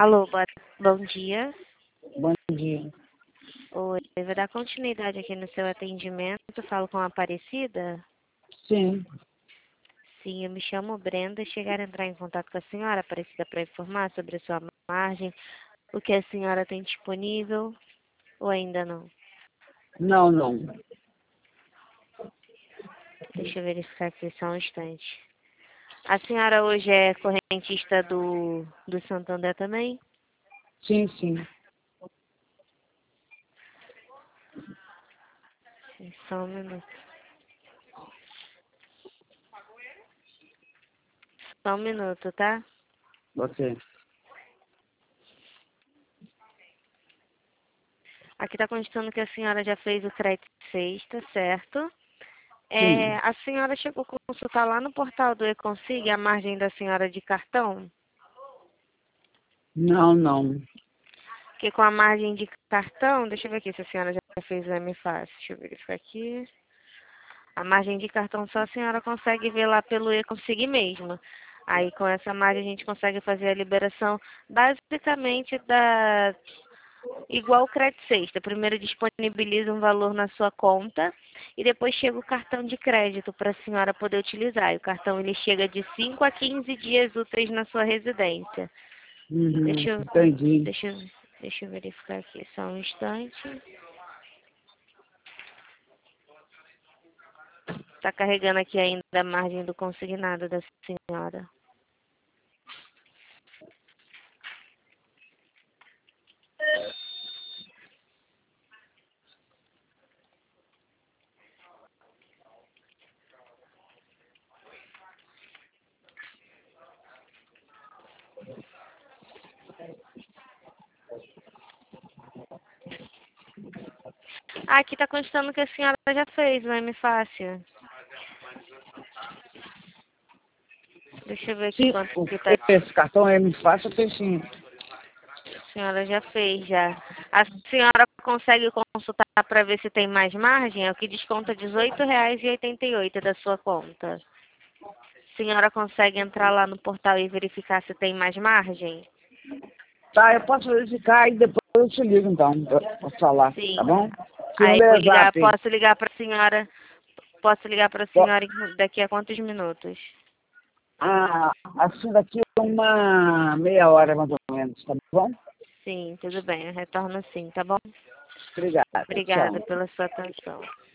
Alô, bom dia. Bom dia. Oi, eu vou dar continuidade aqui no seu atendimento. Falo com a Aparecida? Sim. Sim, eu me chamo Brenda. Chegaram a entrar em contato com a senhora, Aparecida, para informar sobre a sua margem, o que a senhora tem disponível ou ainda não? Não, não. Deixa eu verificar aqui só um instante. A senhora hoje é correntista do Santander também? Sim, sim. Sim, só um minuto. Só um minuto, tá? Você. Aqui está constando que a senhora já fez o crédito sexta, certo? Sim. A senhora chegou a consultar lá no portal do Econsig a margem da senhora de cartão? Não, não. Porque com a margem de cartão, deixa eu ver aqui se a senhora já fez o M-Fácil. Deixa eu verificar aqui. A margem de cartão só a senhora consegue ver lá pelo Econsig mesmo. Aí com essa margem a gente consegue fazer a liberação basicamente igual o crédito sexta. Primeiro disponibiliza um valor na sua conta e depois chega o cartão de crédito para a senhora poder utilizar. E o cartão ele chega de 5 a 15 dias úteis na sua residência. Uhum, Deixa eu, entendi. deixa eu, deixa eu verificar aqui só um instante. Está carregando aqui ainda a margem do consignado da senhora. Ah, aqui está constando que a senhora já fez o M-Fácil. Deixa eu ver aqui Sim, quanto que está. esse cartão é muito fácil, eu tenho sim. A senhora já fez, já. A senhora consegue consultar para ver se tem mais margem? É o que desconta R$ 18,88 da sua conta. A senhora consegue entrar lá no portal e verificar se tem mais margem? Tá, eu posso verificar e depois eu te ligo então, pra falar, tá Sim. bom? Seu Aí número é zap. posso ligar para a Po- senhora daqui a quantos minutos? assim daqui uma meia hora mais ou menos, tá bom? Sim, tudo bem, eu retorno sim, tá bom? Obrigada, Obrigada tchau. pela sua atenção.